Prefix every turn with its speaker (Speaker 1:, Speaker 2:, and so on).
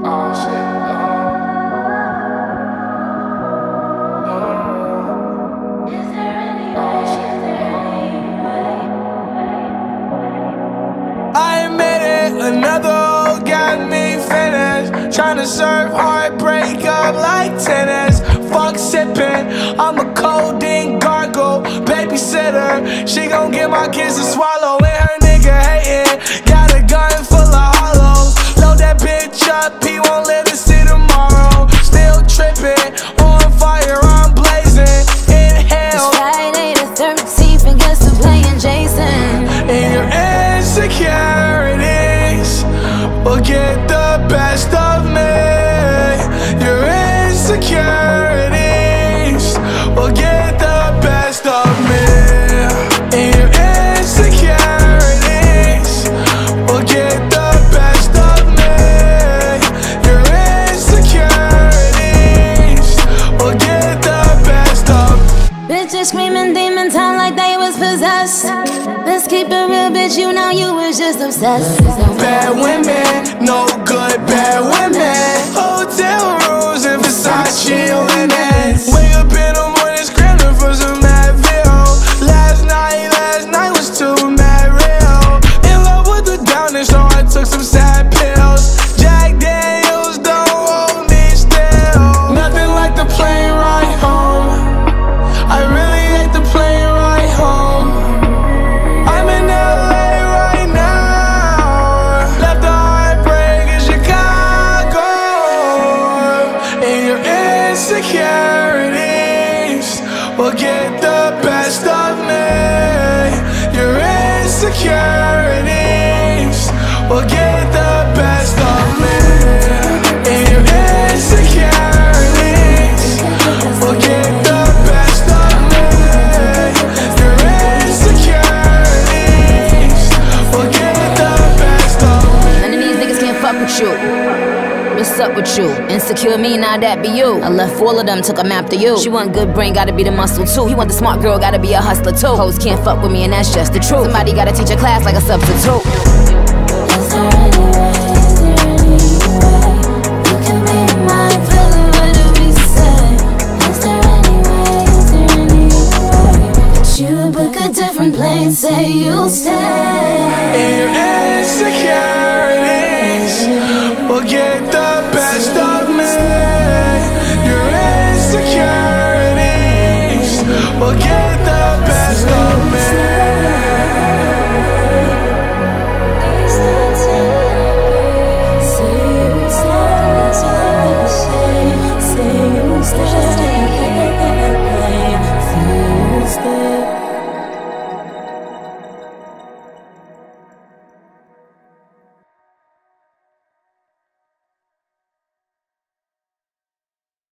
Speaker 1: Oh shit.
Speaker 2: I admit it, another hoe got me finished. Tryna serve heartbreak up like tennis. Fuck sippin', I'm a codeine gargle babysitter. She gon' get my kids to swallow. And her nigga hatin', got a gun full of hollows. Load that bitch up, he won't live to see tomorrow. Still trippin', on fire, I'm blazing. Inhale.
Speaker 3: It's Friday the 13th and guess who's playing Jason?
Speaker 2: And your insecurities will get the best of me. Your insecurities will get the best of me. And your insecurities will get the best of me. Your insecurities will get the best of me.
Speaker 3: Bitches screaming demon town like they was possessed. Let's keep it real, bitch, you know you was just obsessed.
Speaker 2: Bad women, no good bad women. Hotel rooms and Versace linens. Wake up in the morning screaming for some Advil. Last night was too mad real. In love with the downers, so I took some sad pills. Jack Daniels don't hold me still. Nothing like the plane ride home. I really hate the plane ride home. I'm in LA right now. Left the heartbreak in Chicago. And your insecurities will get the best of me. Your insecurities will get the best of me. And your insecurities will get the best of me. Your insecurities will get the best of me.
Speaker 3: None of these niggas can't fuck with you. What's up with you? Insecure me, now that be you. I left all of them, took them after you. She want good brain, gotta be the muscle too. He want the smart girl, gotta be a hustler too. Hoes can't fuck with me and that's just the truth. Somebody gotta teach a class like a substitute.
Speaker 4: Is there any way you can be mine? Tell her what do we say? Is there any way that you book a different plane? Say you'll stay.
Speaker 2: And your insecurities will get the best of me. Your insecurities will get the best of me.